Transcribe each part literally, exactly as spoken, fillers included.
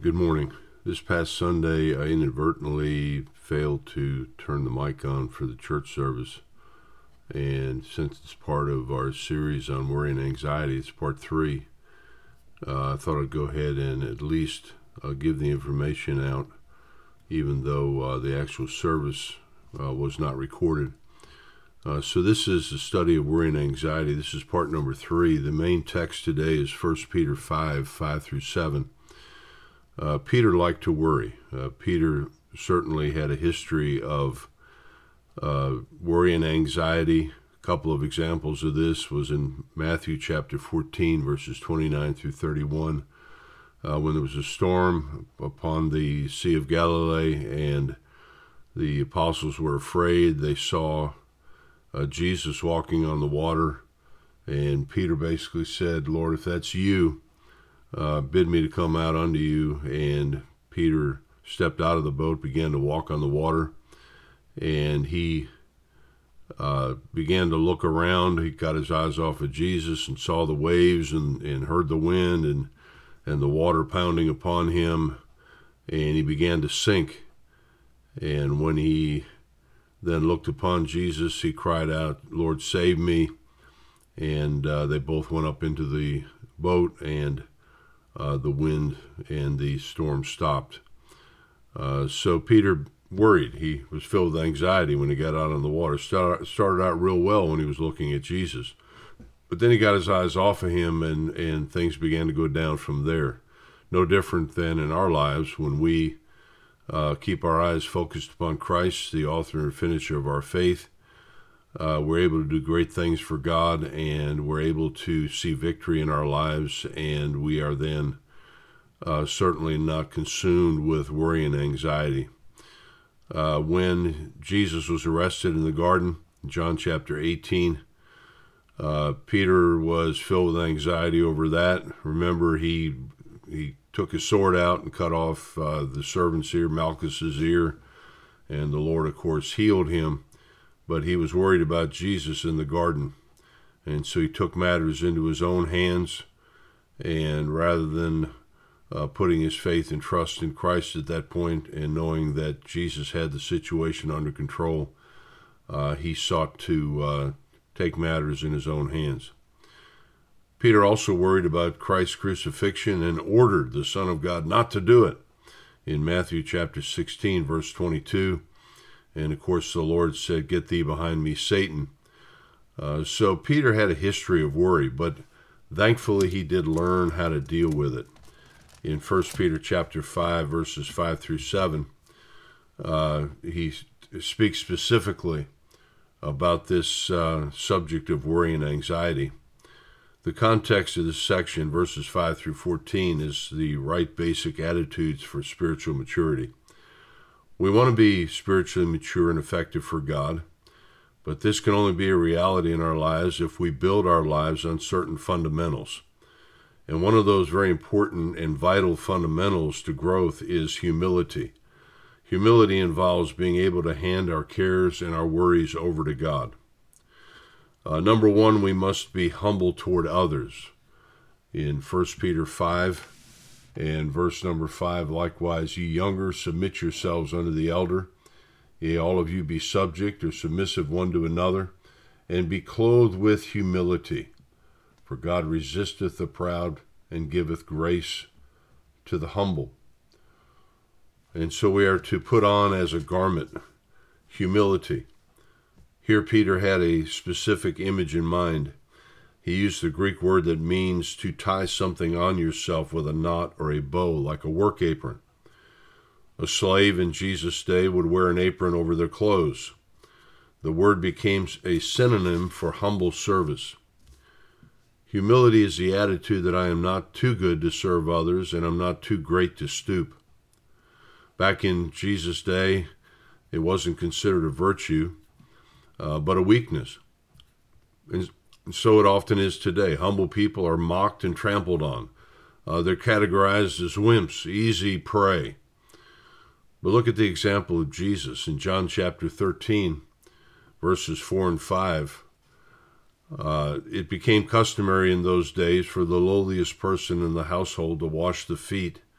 Good morning. This past Sunday, I inadvertently failed to turn the mic on for the church service. And since it's part of our series on worry and anxiety, it's part three, uh, I thought I'd go ahead and at least uh, give the information out, even though uh, the actual service uh, was not recorded. Uh, so this is the study of worry and anxiety. This is part number three. The main text today is First Peter five, five through seven. Uh, Peter liked to worry. Uh, Peter certainly had a history of uh, worry and anxiety. A couple of examples of this was in Matthew chapter fourteen, verses twenty-nine through thirty-one, uh, when there was a storm upon the Sea of Galilee and the apostles were afraid. They saw uh, Jesus walking on the water, and Peter basically said, "Lord, if that's you, Uh, bid me to come out unto you." And Peter stepped out of the boat, began to walk on the water, and he uh, began to look around. He got his eyes off of Jesus and saw the waves and, and heard the wind and, and the water pounding upon him, and he began to sink. And when he then looked upon Jesus, he cried out, "Lord, save me." And uh, they both went up into the boat, and Uh, the wind and the storm stopped. Uh, so Peter worried. He was filled with anxiety when he got out on the water. Start, started out real well when he was looking at Jesus. But then he got his eyes off of him, and, and things began to go down from there. No different than in our lives when we uh, keep our eyes focused upon Christ, the author and finisher of our faith. Uh, we're able to do great things for God, and we're able to see victory in our lives, and we are then uh, certainly not consumed with worry and anxiety. Uh, when Jesus was arrested in the garden, John chapter eighteen, uh, Peter was filled with anxiety over that. Remember, he he took his sword out and cut off uh, the servant's ear, Malchus's ear, and the Lord, of course, healed him. But he was worried about Jesus in the garden, and so he took matters into his own hands, and rather than uh, putting his faith and trust in Christ at that point and knowing that Jesus had the situation under control, uh, he sought to uh, take matters in his own hands. Peter also worried about Christ's crucifixion and ordered the Son of God not to do it in Matthew chapter sixteen, verse twenty-two. And, of course, the Lord said, "Get thee behind me, Satan." Uh, so Peter had a history of worry, but thankfully he did learn how to deal with it. In First Peter chapter five, verses five through seven, uh, he speaks specifically about this uh, subject of worry and anxiety. The context of this section, verses five through fourteen, is the right basic attitudes for spiritual maturity. We want to be spiritually mature and effective for God, but this can only be a reality in our lives if we build our lives on certain fundamentals. And one of those very important and vital fundamentals to growth is humility. Humility involves being able to hand our cares and our worries over to God. Uh, number one, we must be humble toward others. In First Peter five, and verse number five, "Likewise, ye younger, submit yourselves unto the elder. Yea, all of you be subject or submissive one to another, and be clothed with humility. For God resisteth the proud, and giveth grace to the humble." And so we are to put on as a garment humility. Here Peter had a specific image in mind. He used the Greek word that means to tie something on yourself with a knot or a bow, like a work apron. A slave in Jesus' day would wear an apron over their clothes. The word became a synonym for humble service. Humility is the attitude that I am not too good to serve others, and I'm not too great to stoop. Back in Jesus' day, it wasn't considered a virtue, uh, but a weakness. And so it often is today. Humble people are mocked and trampled on. Uh, they're categorized as wimps, easy prey. But look at the example of Jesus in John chapter thirteen, verses four and five. Uh, it became customary in those days for the lowliest person in the household to wash the feet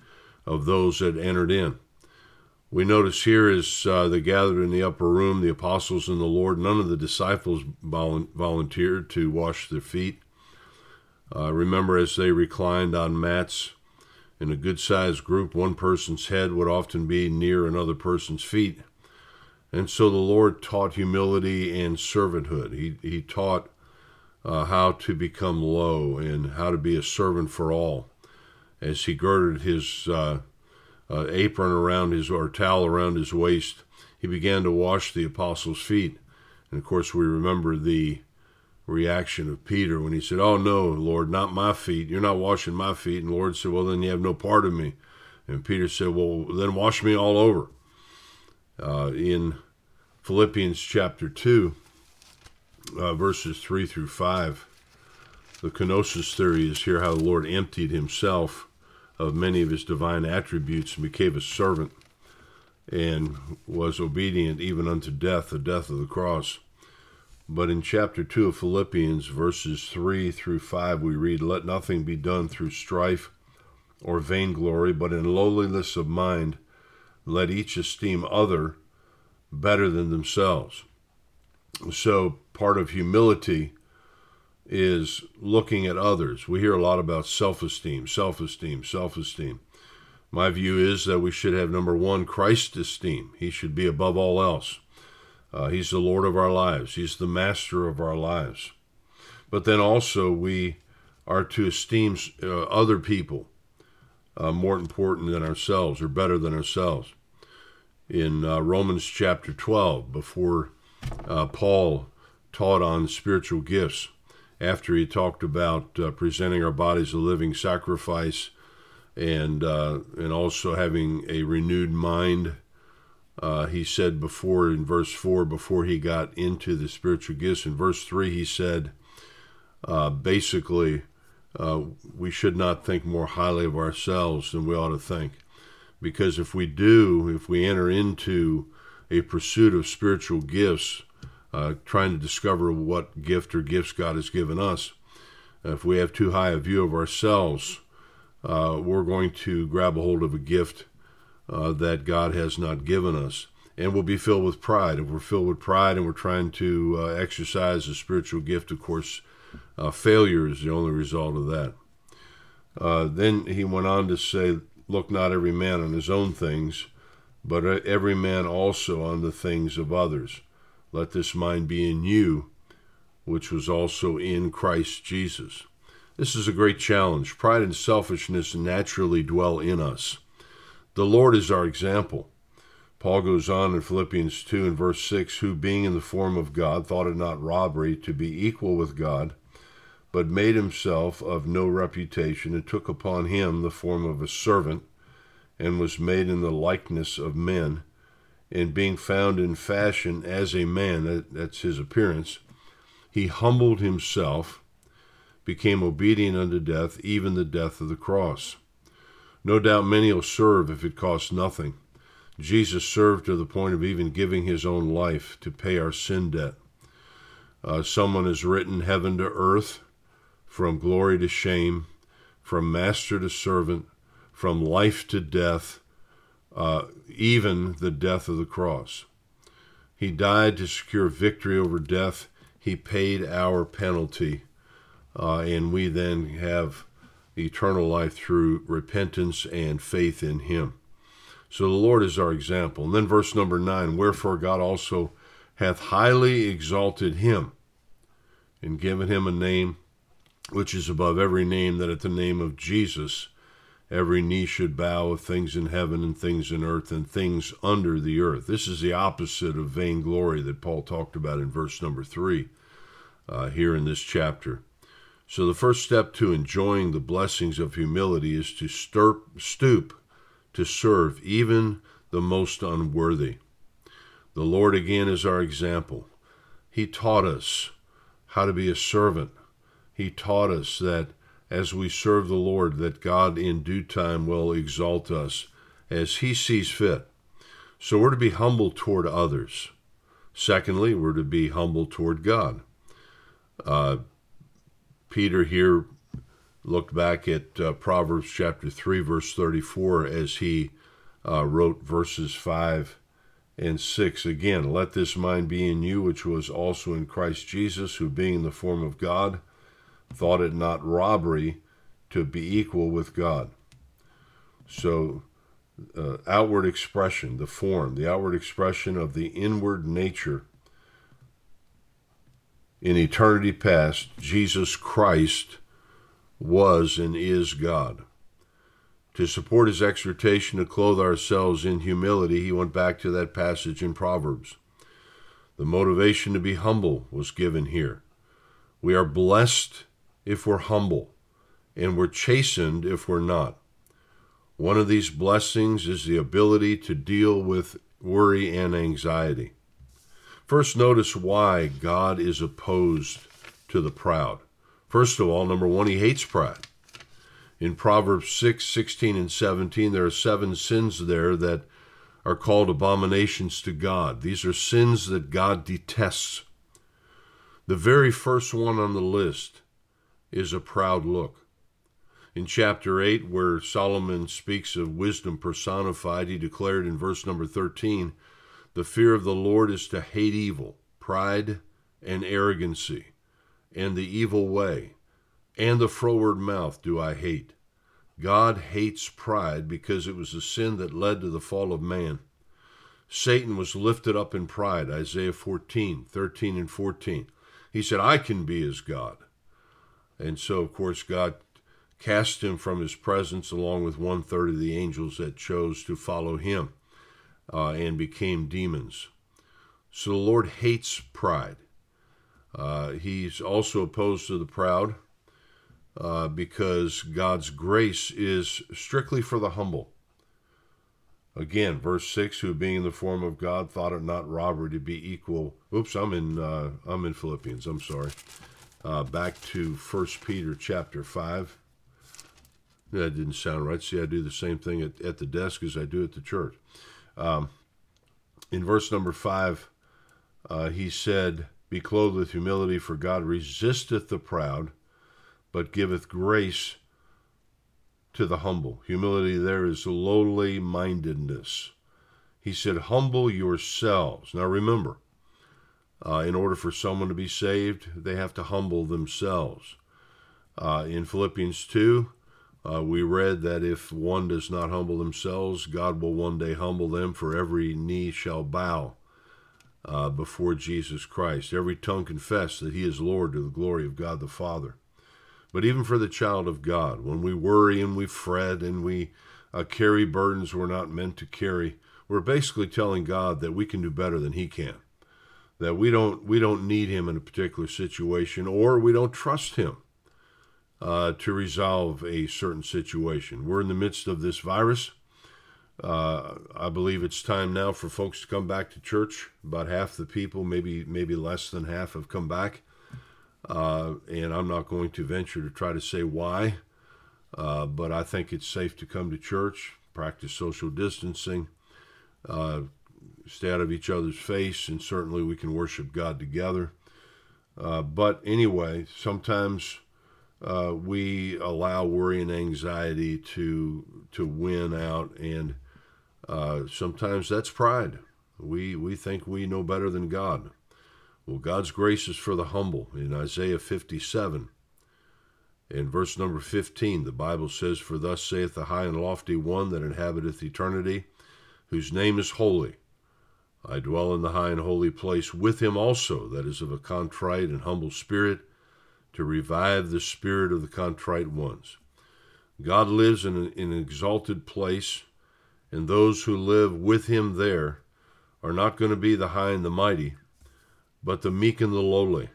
of those that entered in. We notice here as uh, they gathered in the upper room, the apostles and the Lord, none of the disciples volunteered to wash their feet. Uh, remember, as they reclined on mats in a good-sized group, one person's head would often be near another person's feet. And so the Lord taught humility and servanthood. He, he taught uh, how to become low and how to be a servant for all. As he girded his uh, uh, apron around his, or towel around his waist, he began to wash the apostles' feet. And of course, we remember the reaction of Peter when he said, "Oh no, Lord, not my feet. You're not washing my feet." And the Lord said, "Well, then you have no part of me." And Peter said, "Well, then wash me all over." Uh, in Philippians chapter two, uh, verses three through five, the kenosis theory is here how the Lord emptied himself of many of his divine attributes and became a servant and was obedient even unto death, the death of the cross. But in chapter two of Philippians, verses three through five, we read, "Let nothing be done through strife or vainglory, but in lowliness of mind, let each esteem other better than themselves." So part of humility is looking at others. We hear a lot about self-esteem, self-esteem, self-esteem. My view is that we should have, number one, Christ esteem. He should be above all else. Uh, he's the Lord of our lives. He's the master of our lives. But then also we are to esteem uh, other people uh, more important than ourselves or better than ourselves. In uh, Romans chapter twelve, before uh, Paul taught on spiritual gifts, after he talked about uh, presenting our bodies a living sacrifice and uh, and also having a renewed mind, uh, he said before in verse four, before he got into the spiritual gifts, in verse three he said, uh, basically, uh, we should not think more highly of ourselves than we ought to think. Because if we do, if we enter into a pursuit of spiritual gifts, uh, trying to discover what gift or gifts God has given us, if we have too high a view of ourselves, uh, we're going to grab a hold of a gift uh, that God has not given us. And we'll be filled with pride. If we're filled with pride and we're trying to uh, exercise a spiritual gift, of course, uh, failure is the only result of that. Uh, then he went on to say, "Look not every man on his own things, but every man also on the things of others. Let this mind be in you, which was also in Christ Jesus." This is a great challenge. Pride and selfishness naturally dwell in us. The Lord is our example. Paul goes on in Philippians two and verse six, "Who being in the form of God, thought it not robbery to be equal with God, but made himself of no reputation, and took upon him the form of a servant, and was made in the likeness of men. And being found in fashion as a man," that, that's his appearance, "he humbled himself, became obedient unto death, even the death of the cross." No doubt many will serve if it costs nothing. Jesus served to the point of even giving his own life to pay our sin debt. Uh, someone has written, "Heaven to earth, from glory to shame, from master to servant, from life to death, uh, even the death of the cross." He died to secure victory over death. He paid our penalty, uh, and we then have eternal life through repentance and faith in him. So the Lord is our example. And then verse number nine, "Wherefore God also hath highly exalted him, and given him a name which is above every name, that at the name of Jesus every knee should bow, of things in heaven and things in earth and things under the earth." This is the opposite of vainglory that Paul talked about in verse number three uh, here in this chapter. So the first step to enjoying the blessings of humility is to stir, stoop to serve even the most unworthy. The Lord again is our example. He taught us how to be a servant. He taught us that as we serve the Lord, that God in due time will exalt us as he sees fit. So we're to be humble toward others. Secondly, we're to be humble toward God. Uh, Peter here look back at uh, Proverbs chapter three, verse thirty-four, as he uh, wrote verses five and six. Again, let this mind be in you, which was also in Christ Jesus, who being in the form of God, thought it not robbery to be equal with God. So, uh, outward expression, the form, the outward expression of the inward nature. In eternity past, Jesus Christ was and is God. To support his exhortation to clothe ourselves in humility, he went back to that passage in Proverbs. The motivation to be humble was given here. We are blessed if we're humble, and we're chastened if we're not. One of these blessings is the ability to deal with worry and anxiety. First, notice why God is opposed to the proud. First of all, number one, he hates pride. In Proverbs six, sixteen, and seventeen, there are seven sins there that are called abominations to God. These are sins that God detests. The very first one on the list is a proud look. In chapter eight, where Solomon speaks of wisdom personified, he declared in verse number thirteen, the fear of the Lord is to hate evil, pride, and arrogancy, and the evil way, and the froward mouth do I hate. God hates pride because it was the sin that led to the fall of man. Satan was lifted up in pride, Isaiah fourteen, thirteen, and fourteen. He said, I can be as God. And so, of course, God cast him from his presence along with one-third of the angels that chose to follow him uh, and became demons. So the Lord hates pride. Uh, he's also opposed to the proud uh, because God's grace is strictly for the humble. Again, verse six, who being in the form of God thought it not robbery to be equal. Oops, I'm in uh, I'm in Philippians, I'm sorry. Uh, back to First Peter chapter five. That didn't sound right. See, I do the same thing at, at the desk as I do at the church. Um, in verse number five, uh, he said, be clothed with humility, for God resisteth the proud, but giveth grace to the humble. Humility there is lowly mindedness. He said, humble yourselves. Now remember, uh, in order for someone to be saved, they have to humble themselves. Uh, in Philippians two, uh, we read that if one does not humble themselves, God will one day humble them, for every knee shall bow uh, before Jesus Christ. Every tongue confess that he is Lord, to the glory of God the Father. But even for the child of God, when we worry and we fret and we uh, carry burdens we're not meant to carry, we're basically telling God that we can do better than he can, that we don't we don't need him in a particular situation, or we don't trust him uh, to resolve a certain situation. We're in the midst of this virus. Uh, I believe it's time now for folks to come back to church. About half the people, maybe maybe less than half, have come back. Uh, and I'm not going to venture to try to say why, uh, but I think it's safe to come to church, practice social distancing, uh, stay out of each other's face, and certainly we can worship God together. Uh, but anyway, sometimes uh, we allow worry and anxiety to to win out, and uh, sometimes that's pride. We we think we know better than God. Well, God's grace is for the humble. In Isaiah fifty-seven, in verse number fifteen, the Bible says, for thus saith the high and lofty one that inhabiteth eternity, whose name is holy. I dwell in the high and holy place with him also, that is of a contrite and humble spirit, to revive the spirit of the contrite ones. God lives in an, in an exalted place, and those who live with him there are not going to be the high and the mighty, but the meek and the lowly.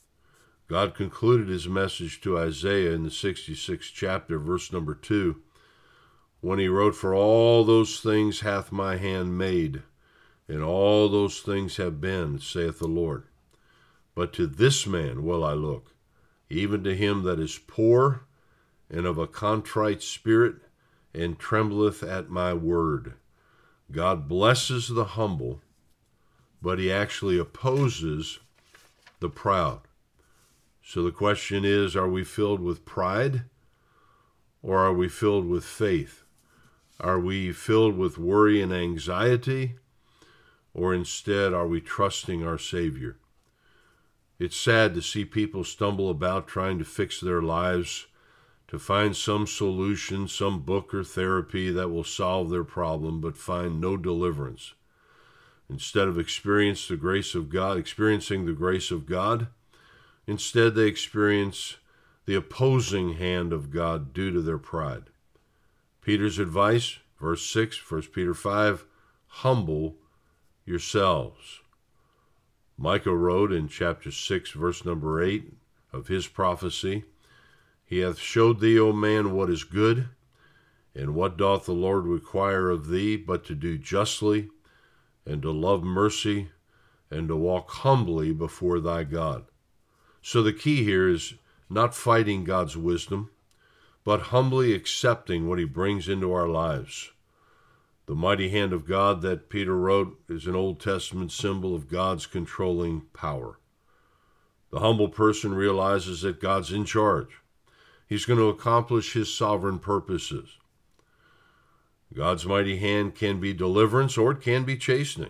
God concluded his message to Isaiah in the sixty-sixth chapter, verse number two, when he wrote, for all those things hath my hand made, and all those things have been, saith the Lord. But to this man will I look, even to him that is poor and of a contrite spirit, and trembleth at my word. God blesses the humble, but he actually opposes the proud. So the question is, are we filled with pride, or are we filled with faith? Are we filled with worry and anxiety, or instead are we trusting our Savior? It's sad to see people stumble about trying to fix their lives, to find some solution, some book or therapy that will solve their problem, but find no deliverance. Instead of experience the grace of God, experiencing the grace of God, instead they experience the opposing hand of God due to their pride. Peter's advice, verse six, First Peter five, humble yourselves. Micah wrote in chapter six, verse number eight of his prophecy, He hath showed thee, O man, what is good, and what doth the Lord require of thee, but to do justly, and to love mercy, and to walk humbly before thy God. So the key here is not fighting God's wisdom, but humbly accepting what he brings into our lives. The mighty hand of God that Peter wrote is an Old Testament symbol of God's controlling power. The humble person realizes that God's in charge. He's going to accomplish his sovereign purposes. God's mighty hand can be deliverance or it can be chastening.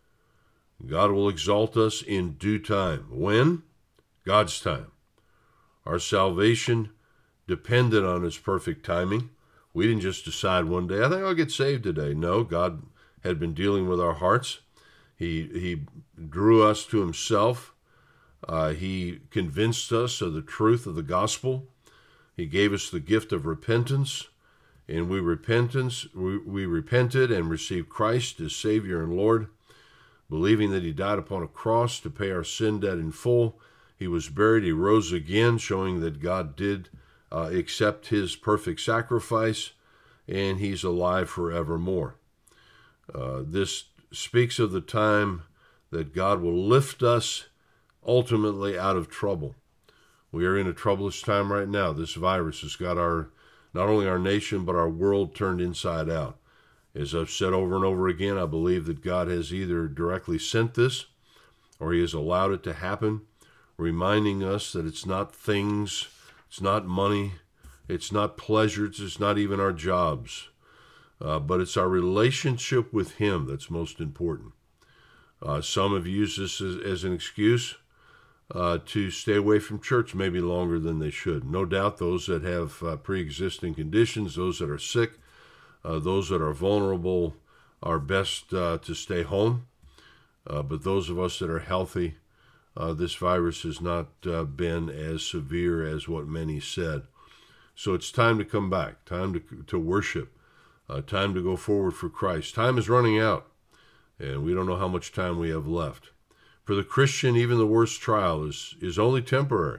God will exalt us in due time. When? God's time. Our salvation depended on his perfect timing. We didn't just decide one day, I think I'll get saved today. No, God had been dealing with our hearts. He, he drew us to himself. Uh, he convinced us of the truth of the gospel. He gave us the gift of repentance, and we repentance we, we repented and received Christ as Savior and Lord, believing that he died upon a cross to pay our sin debt in full. He was buried, he rose again, showing that God did uh, accept his perfect sacrifice, and he's alive forevermore. Uh, this speaks of the time that God will lift us ultimately out of trouble. We are in a troublous time right now. This virus has got our not only our nation, but our world turned inside out. As I've said over and over again, I believe that God has either directly sent this or he has allowed it to happen, reminding us that it's not things, it's not money, it's not pleasures, it's not even our jobs, uh, but it's our relationship with him that's most important. Uh, some have used this as, as an excuse Uh, to stay away from church maybe longer than they should. No doubt those that have uh, pre-existing conditions, those that are sick, uh, those that are vulnerable are best uh, to stay home. Uh, but those of us that are healthy, uh, this virus has not uh, been as severe as what many said. So it's time to come back, time to, to worship, uh, time to go forward for Christ. Time is running out, and we don't know how much time we have left. For the Christian, even the worst trial is, is only temporary.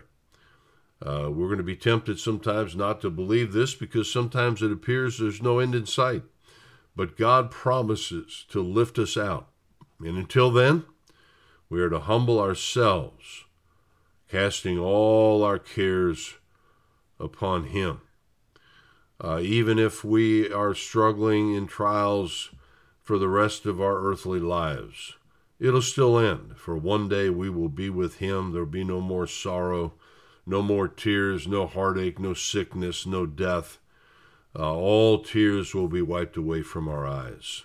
Uh, we're going to be tempted sometimes not to believe this because sometimes it appears there's no end in sight. But God promises to lift us out. And until then, we are to humble ourselves, casting all our cares upon him. Uh, even if we are struggling in trials for the rest of our earthly lives, it'll still end, for one day we will be with him. There'll be no more sorrow, no more tears, no heartache, no sickness, no death. Uh, all tears will be wiped away from our eyes.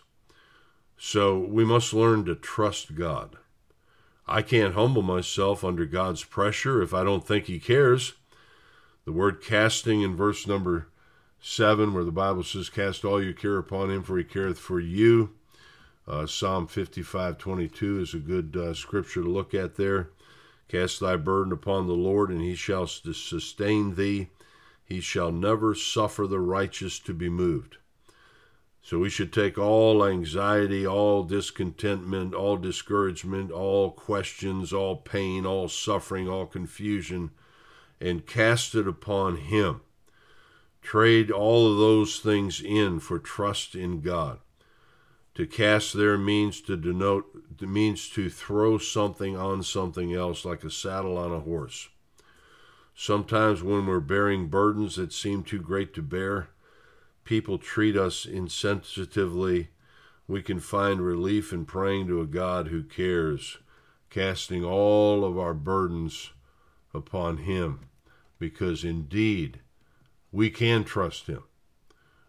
So we must learn to trust God. I can't humble myself under God's pressure if I don't think he cares. The word casting in verse number seven, where the Bible says, cast all your care upon him, for he careth for you. Uh, Psalm fifty-five twenty-two is a good uh, scripture to look at there. Cast thy burden upon the Lord, and he shall sustain thee. He shall never suffer the righteous to be moved. So we should take all anxiety, all discontentment, all discouragement, all questions, all pain, all suffering, all confusion, and cast it upon him. Trade all of those things in for trust in God. To cast there means to denote, means to throw something on something else, like a saddle on a horse. Sometimes when we're bearing burdens that seem too great to bear, people treat us insensitively. We can find relief in praying to a God who cares, casting all of our burdens upon him, because indeed we can trust him.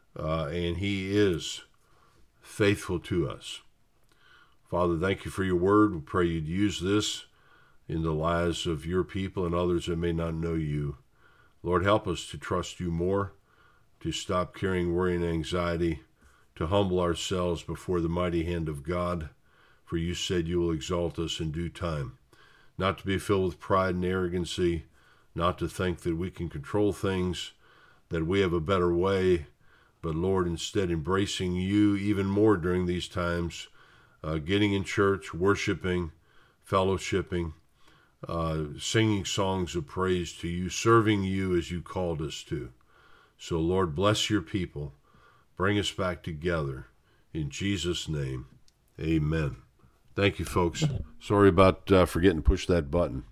uh, and he is faithful to us. Father, thank you for your word. We pray you'd use this in the lives of your people and others that may not know you. Lord, help us to trust you more, to stop carrying worry and anxiety, to humble ourselves before the mighty hand of God, for you said you will exalt us in due time. Not to be filled with pride and arrogancy, not to think that we can control things, that we have a better way, but Lord, instead embracing you even more during these times, uh, getting in church, worshiping, fellowshipping, uh, singing songs of praise to you, serving you as you called us to. So Lord, bless your people. Bring us back together. In Jesus' name, amen. Thank you, folks. Sorry about uh, forgetting to push that button.